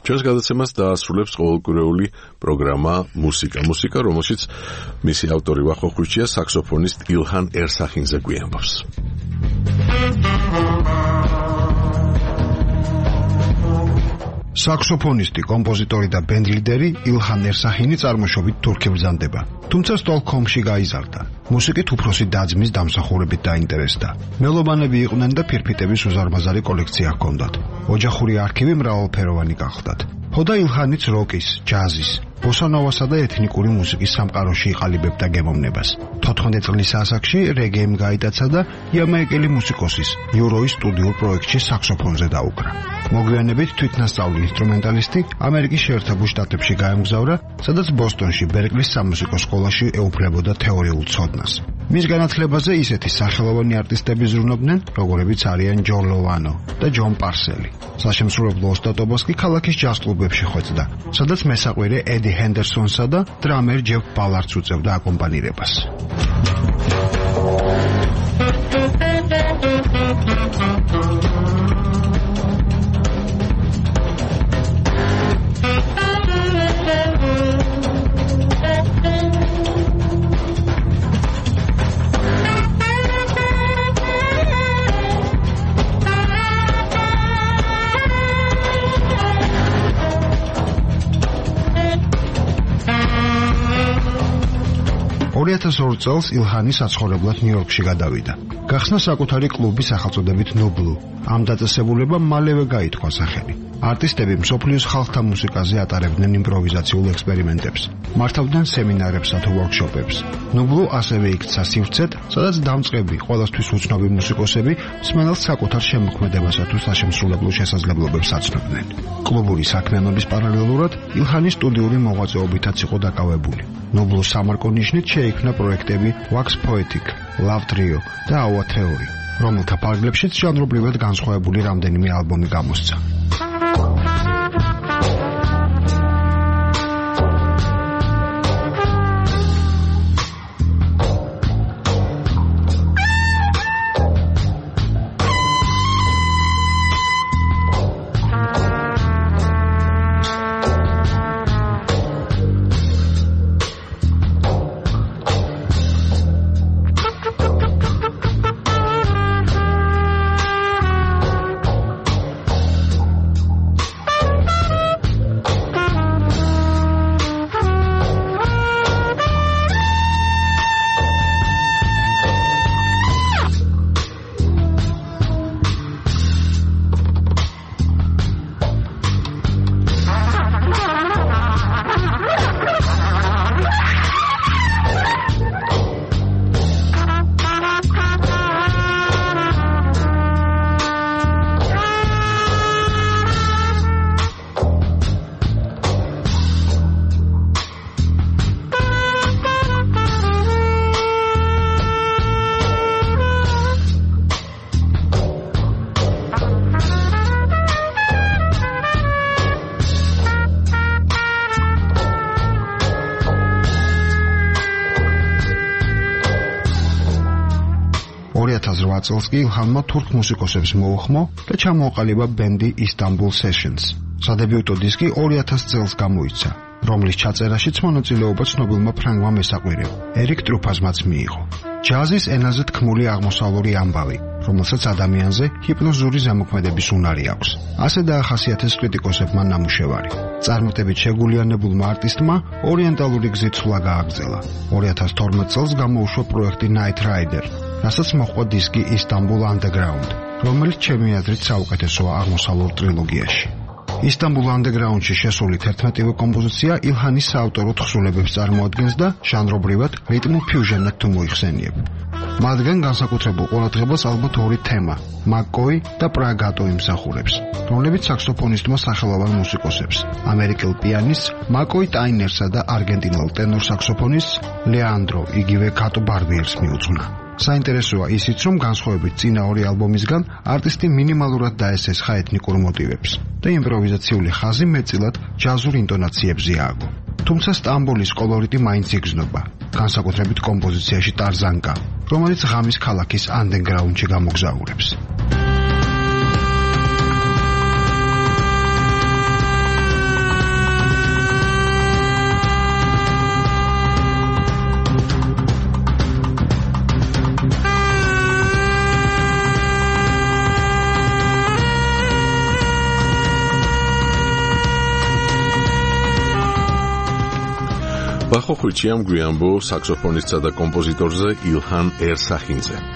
ჩვენს გადაცემას დაასრულებს ყოველკვირეული პროგრამა მუსიკა, რომელშიც მისი ავტორი ვახოხუჩია საქსოფონისტ ილჰან ერსახინზე გვიამბობს. საქსოფონისტი, კომპოზიტორი და ბენდლიდერი ილჰან ერსახინი წარმოშობით თურქი ბრძანდება. თუმცა სტოკჰოლმში გაიზარდა. მუსიკით უფროსი დაძმის დამსახურებით დაინტერესდა. მელომანები იყვნენ და ფირფიტების უზარმაზარი კოლექცია ჰქონდათ. ოჯახური არქივი მრავალფეროვანი გახლდათ. ჰოდა ილჰანიც როკის, ჯაზის, ბოსანოვასა და ეთნიკური მუსიკის სამყაროში იყალიბებდა გემოვნებას. 14 წლის ასაკში რეგეიმ გაიტაცა და იამაიკელი მუსიკოსის იუროის სტუდიურ პროექტში საქსოფონზე დაუკრა. მოგვიანებით თვითნასწავლი ინსტრუმენტალისტი ამერიკის შეერთებულ შტატებში გაემგზავრა, სადაც ბოსტონში ბერკლის სამუსიკო სკოლაში ეუფლებოდა თეორიულ ცოდნას. მის განათლებაზე ისეთი სახელოვანი არტისტები ზრუნობდნენ, როგორებიც არიან ჯო ლოვანო და ჯონ პარსელი. საშემსრულებლო ოსტატობას კი ქალაქის ჯაზ კლუბებში ხვეწდა, სადაც მესაყვირე ედი ჰენდერსონსა და დრამერ ჯეფ ბალარდს უწევდა აკომპანირებას. წელს ილჰანი საცხოვრებლად ნიუ-იორკში გადავიდა. გახსნა საკუთარი კლუბი სახელწოდებით ნუბლუ. ამ დაწესებულებამ მალევე გაითქვა სახელი. არტისტები მსოფლიოს ხალხთა მუსიკაზე ატარებდნენ იმპროვიზაციულ ექსპერიმენტებს, მართავდნენ სემინარებსა თუ ვორქშოპებს. ნუბლუ ასევე იქცა სივრცედ, სადაც დამწყები, ყველასთვის უცნობი მუსიკოსები მსმენელს საკუთარ შემოქმედებასა თუ საშემსრულებლო შესაძლებლობებს აცნობდნენ. კლუბური საქმიანობის პარალელურად ილჰანი სტუდიური მოღვაწეობითაც იყო დაკავებული. ნუბლუს სამარკო ნიშნით შეიქმნა პროექტები Wax Poetic, Love Trio და Our Theory, რომელთა ფარგლებშიც ჟანრობრივად განსხვავებული რამდენიმე ალბომი გამოსცა. წელს კი ილჰანმა თურქ მუსიკოსებს მოუხმო და ჩამოაყალიბა ბენდი Istanbul Sessions. სადებიუტო დისკი 2000 წელს გამოიცა, რომლის ჩაწერაშიც მონაწილეობა ცნობილმა ფრანგმა მესაყვირემ, ერიკ ტრუფაზმაც მიიღო. ჯაზის ენაზე თქმული აღმოსავლური ამბავი, რომელსაც ადამიანზე ჰიპნოზური ზემოქმედების უნარი აქვს. ასე დაახასიათეს კრიტიკოსებმა ნამუშევარი. წარმატებით შეგულიანებულმა არტისტმა ორიენტალური გზით სვლა გააგრძელა. 2012 წელს გამოუშვა პროექტი Night Rider, რასაც მოჰყვა დისკი Istanbul Underground, რომელიც ჩემი აზრით საუკეთესოა აღმოსავლურ ტრილოგიაში. Istanbul Underground-ში შესული 11-ვე კომპოზიცია ილჰანის საავტორო თხზულებებს წარმოადგენს და ჟანრობრივად რიტმულ ფიუჟენად თუ მოიხსენიებ. მათგან განსაკუთრებულ ყურადღებას ალბათ ორი თემა, მაკკოი და პრაგატო იმსახურებს, რომლებიც საქსოფონისტმა სახელოვან მუსიკოსებს, ამერიკელ პიანისტს მაკკოი ტაინერსა და არგენტინელ ტენორ საქსოფონისტს ლეანდრო იგივე კატო ბარბიერს მიუძღვნა. საინტერესოა ისიც, რომ განსხვავებით წინა ორი ალბომისგან, არტისტი მინიმალურად დაესესხა ეთნიკურ მოტივებს და იმპროვიზაციული ხაზი მეტწილად ჯაზურ ინტონაციებზე ააგო. თუმცა სტამბოლის კოლორიტი მაინც იგრძნობა, განსაკუთრებით კომპოზიციაში ტარზანკა, რომელიც ღამის ქალაქის ანდერგრაუნდში გამოგზაურებს. ვახო ხვიჩიამ გვიანბო საქსოფონისტსა და კომპოზიტორზე ილჰან ერსახინზე.